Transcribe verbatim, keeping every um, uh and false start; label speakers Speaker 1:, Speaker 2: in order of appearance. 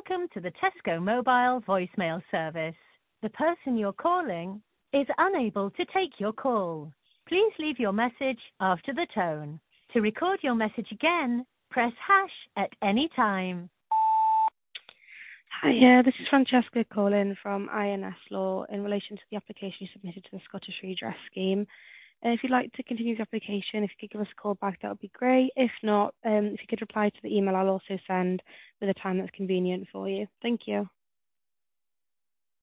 Speaker 1: Welcome to the Tesco Mobile voicemail service. The person you're calling is unable to take your call. Please leave your message after the tone. To record your message again, press hash at any time.
Speaker 2: Hi, yeah, this is Francesca calling from I N S Law in relation to the application you submitted to the Scottish Redress Scheme. Uh, if you'd like to continue the application, if you could give us a call back, that would be great. If not, um, if you could reply to the email I'll also send with a time that's convenient for you. Thank you.